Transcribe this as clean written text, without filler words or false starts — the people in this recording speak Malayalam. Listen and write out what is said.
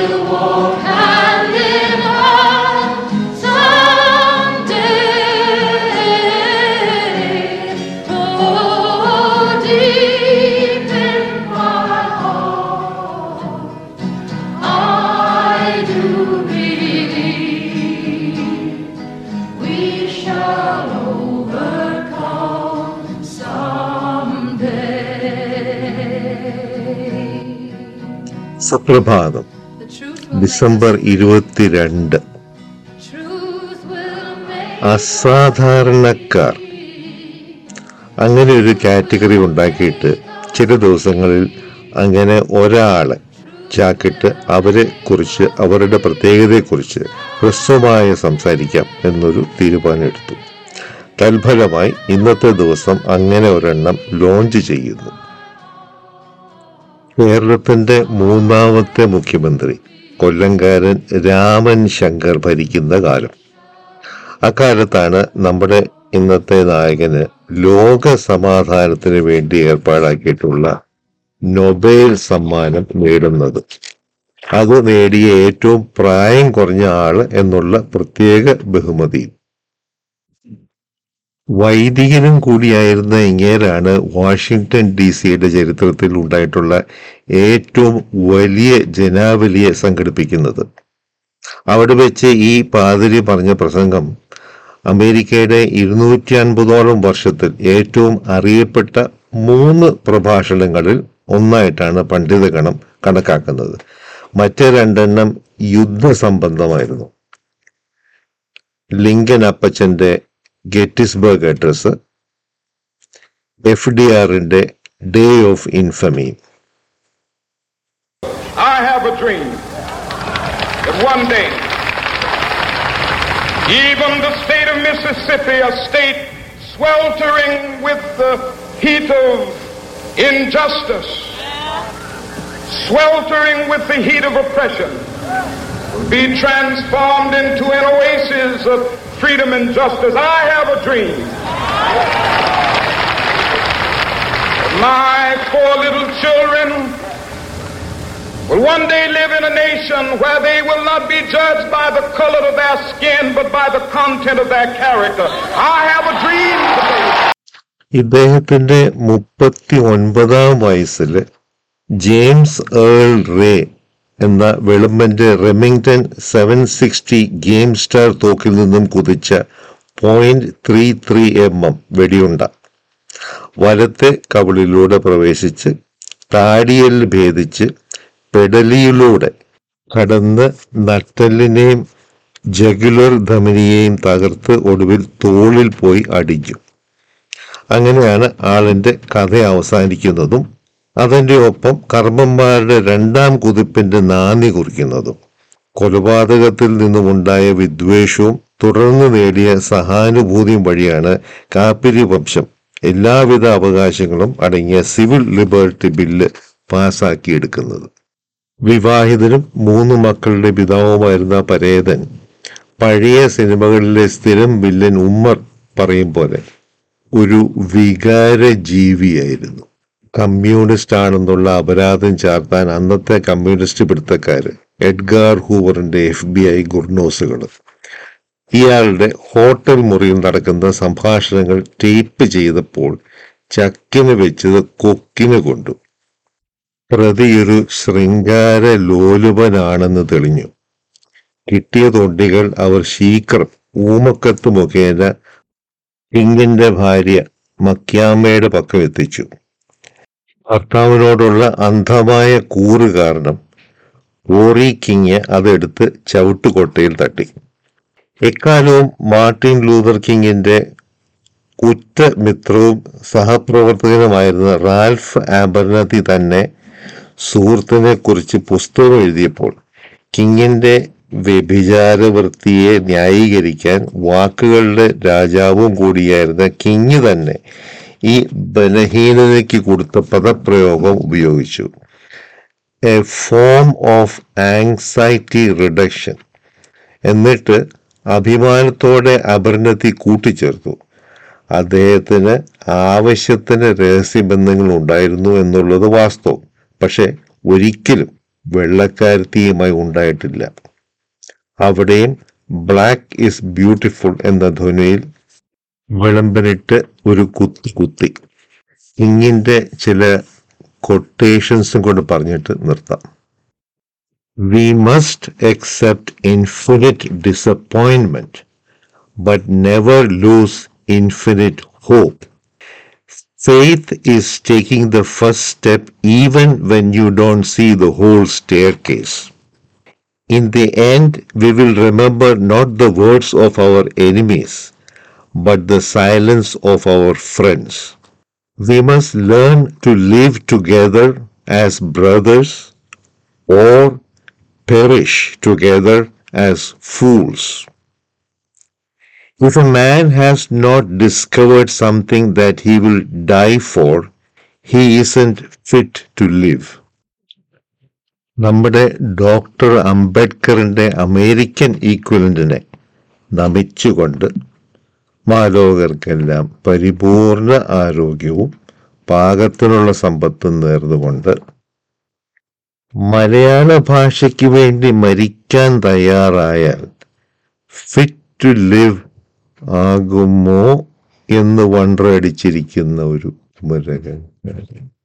സുപ്രഭാതം, ഡിസംബർ 22. അസാധാരണക്കാർ അങ്ങനെ ഒരു കാറ്റഗറി ഉണ്ടാക്കിയിട്ട് ചില ദിവസങ്ങളിൽ അങ്ങനെ ഒരാളെ ചാക്കിട്ട് അവരെ കുറിച്ച്, അവരുടെ പ്രത്യേകതയെക്കുറിച്ച് ഹ്രസ്വമായി സംസാരിക്കാം എന്നൊരു തീരുമാനം എടുത്തു. തൽഫലമായി ഇന്നത്തെ ദിവസം അങ്ങനെ ഒരെണ്ണം ലോഞ്ച് ചെയ്യുന്നു. കേരളത്തിന്റെ മൂന്നാമത്തെ മുഖ്യമന്ത്രി കൊല്ലംകാരൻ രാമൻ ശങ്കർ ഭരിക്കുന്ന കാലം. അക്കാലത്താണ് നമ്മുടെ ഇന്നത്തെ നായകന് ലോക സമാധാനത്തിന് വേണ്ടി ഏർപ്പാടാക്കിയിട്ടുള്ള നൊബേൽ സമ്മാനം നേടുന്നത്. അത് നേടിയ ഏറ്റവും പ്രായം കുറഞ്ഞ ആള് എന്നുള്ള പ്രത്യേക ബഹുമതി. വൈദികനും കൂടിയായിരുന്ന ഇങ്ങേരാണ് വാഷിംഗ്ടൺ DC-യുടെ ചരിത്രത്തിൽ ഉണ്ടായിട്ടുള്ള ഏറ്റവും വലിയ ജനാവലിയെ സംഘടിപ്പിക്കുന്നത്. അവിടെ വെച്ച് ഈ പാതിരി പറഞ്ഞ പ്രസംഗം അമേരിക്കയുടെ 250ഓളം വർഷത്തിൽ ഏറ്റവും അറിയപ്പെട്ട 3 പ്രഭാഷണങ്ങളിൽ ഒന്നായിട്ടാണ് പണ്ഡിതഗണം കണക്കാക്കുന്നത്. മറ്റ് 2 യുദ്ധസംബന്ധമായിരുന്നു. ലിങ്കൻ അപ്പച്ചന്റെ ഗെറ്റിസ്ബർഗ് അഡ്രസ്, FDRന്റെ day of infamy. I have a dream that one day even the state of Mississippi, a state sweltering with the heat of injustice, sweltering with the heat of oppression, will be transformed into an oasis of freedom and justice. I have a dream. My 4 little children will one day live in a nation where they will not be judged by the color of their skin, but by the content of their character. I have a dream today. ഇദ്ദേഹത്തിന്റെ 39-ാം വയസ്സിൽ ജെയിംസ് ഏൾ റേ എന്ന വെളുമ്പന്റെ റെമിംഗ്ടൺ 760 ഗെയിം സ്റ്റാർ തോക്കിൽ നിന്നും കുതിച്ച .33 mm വെടിയുണ്ട വലത്തെ കവിളിലൂടെ പ്രവേശിച്ച് താടിയിൽ ഭേദിച്ച് പെടലിയിലൂടെ കടന്ന് നട്ടെല്ലിനെയും ജഗുലർ ധമനിയെയും തകർത്ത് ഒടുവിൽ തോളിൽ പോയി അടിച്ചു. അങ്ങനെയാണ് ആളിന്റെ കഥ അവസാനിക്കുന്നതും അതിന്റെ ഒപ്പം കർമ്മന്മാരുടെ 2ാം കുതിപ്പിന്റെ നാന്ദി കുറിക്കുന്നതും. കൊലപാതകത്തിൽ നിന്നുമുണ്ടായ വിദ്വേഷവും തുടർന്ന് നേടിയ സഹാനുഭൂതിയും വഴിയാണ് കാപ്പിരി വംശം എല്ലാവിധ അവകാശങ്ങളും അടങ്ങിയ സിവിൽ ലിബർട്ടി ബില്ല് പാസാക്കിയെടുക്കുന്നത്. വിവാഹിതനും 3 മക്കളുടെ പിതാവുമായിരുന്ന പരേതൻ പഴയ സിനിമകളിലെ സ്ഥിരം വില്ലൻ ഉമ്മർ പറയും പോലെ ഒരു വികാര ജീവിയായിരുന്നു. കമ്മ്യൂണിസ്റ്റ് ആണെന്നുള്ള അപരാധം ചാർത്താൻ അന്നത്തെ കമ്മ്യൂണിസ്റ്റ് പിടുത്തക്കാര് എഡ്ഗാർ ഹൂവറിന്റെ FBI ഗുർനോസുകൾ ഇയാളുടെ ഹോട്ടൽ മുറിയിൽ നടക്കുന്ന സംഭാഷണങ്ങൾ ടേപ്പ് ചെയ്തപ്പോൾ ചക്കിന് വെച്ചത് കൊക്കിന് കൊണ്ടു. പ്രതിയൊരു ശൃംഗാര ലോലുപനാണെന്ന് തെളിഞ്ഞു. കിട്ടിയ തൊണ്ടികൾ അവർ ശീക്രം ഊമക്കത്ത് മുഖേന കിങ്ങിന്റെ ഭാര്യ മക്യാമ്മയുടെ പക്കം എത്തിച്ചു. ഭർത്താവിനോടുള്ള അന്ധമായ കൂറ് കാരണം ഓറി കിങ് അതെടുത്ത് ചവിട്ടുകൊട്ടയിൽ തട്ടി. എക്കാലവും മാർട്ടിൻ ലൂതർ കിങ്ങിന്റെ ഉറ്റമിത്രവും സഹപ്രവർത്തകനുമായിരുന്ന റാൽഫ് ആബർനത്തി തന്നെ സുഹൃത്തിനെ കുറിച്ച് പുസ്തകം എഴുതിയപ്പോൾ കിങ്ങിന്റെ വ്യഭിചാരവൃത്തിയെ ന്യായീകരിക്കാൻ വാക്കുകളുടെ രാജാവും കൂടിയായിരുന്ന കിങ് തന്നെ ഈ ബലഹീനതയ്ക്ക് കൊടുത്ത പദപ്രയോഗം ഉപയോഗിച്ചു. A form of anxiety reduction. എന്നിട്ട് അഭിമാനത്തോടെ അപർണത്തി കൂട്ടിച്ചേർത്തു, അദ്ദേഹത്തിന് ആവശ്യത്തിന് രഹസ്യബന്ധങ്ങൾ ഉണ്ടായിരുന്നു എന്നുള്ളത് വാസ്തവം. പക്ഷെ ഒരിക്കലും വെള്ളക്കാരത്തിയുമായി ഉണ്ടായിട്ടില്ല. അവിടെയും ബ്ലാക്ക് ഈസ് ബ്യൂട്ടിഫുൾ എന്ന ധ്വനിയിൽ വിളംബരിട്ട് ഒരു കുത്തി. ഇങ്ങിന്റെ ചില കൊട്ടേഷൻസും കൊണ്ട് പറഞ്ഞിട്ട് നിർത്താം. We must accept infinite disappointment, but never lose infinite hope. Faith is taking the first step even when you don't see the whole staircase. In the end, we will remember not the words of our enemies, but the silence of our friends. We must learn to live together as brothers or perish together as fools. If a man has not discovered something that he will die for, he isn't fit to live. നമ്മുടെ ഡോക്ടർ അംബേദ്കറിന്റെ അമേരിക്കൻ ഈക്വലന്റിനെ നമിച്ചുകൊണ്ട് മാലോകർക്കെല്ലാം പരിപൂർണ ആരോഗ്യവും പാകത്തിനുള്ള സമ്പത്തും നേർന്നുകൊണ്ട് മലയാള ഭാഷയ്ക്ക് വേണ്ടി മരിക്കാൻ തയ്യാറായാൽ ഫിറ്റ് ടു ലിവ് ആകുമോ എന്ന് വണ്ടടിച്ചിരിക്കുന്ന ഒരു മുരകൻ.